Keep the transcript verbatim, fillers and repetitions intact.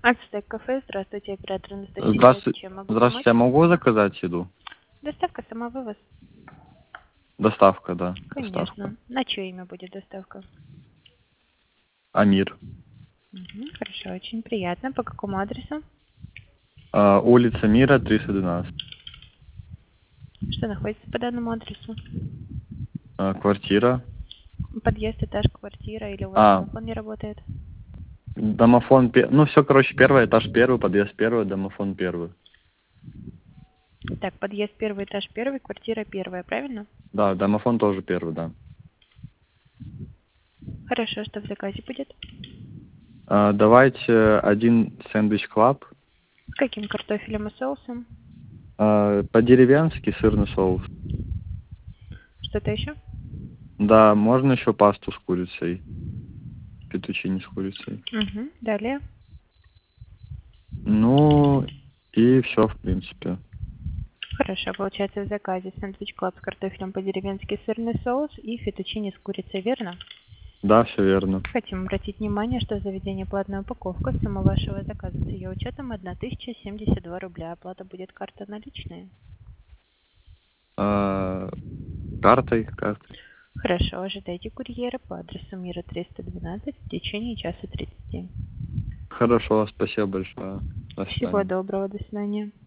Ацтек кафе, здравствуйте, оператор Анастасия. Здравствуйте. Чем могу Здравствуйте, я помочь? могу заказать еду? Доставка, самовывоз? Доставка, да. Доставка. Конечно. На чье имя будет доставка? Амир. Угу, хорошо, очень приятно. По какому адресу? А, улица Мира, триста двенадцать. Что находится по данному адресу? А, квартира. Подъезд, этаж, квартира или у вас А, телефон не работает? домофон, пе- ну все, короче, первый этаж первый, подъезд первый, домофон первый. Так, подъезд первый, этаж первый, квартира первая, правильно? Да, домофон тоже первый, да. Хорошо, что в заказе будет? А, давайте один сэндвич клаб. С каким картофелем и соусом? А, по-деревенски сырный соус. Что-то еще? Да, можно еще пасту с курицей. Фетучини с курицей. Угу, далее. Ну, и все, в принципе. Хорошо, получается в заказе сэндвич клаб с картофелем по-деревенски, сырный соус и фетучини с курицей, верно? Да, все верно. Хотим обратить внимание, что в заведении платная упаковка. Сумма вашего заказа с ее учетом тысяча семьдесят два рубля. Оплата будет карта наличные. А, картой, картой. Хорошо, ожидайте курьера по адресу Мира триста двенадцать в течение часа тридцати. Хорошо, спасибо большое. До Всего свидания. доброго, до свидания.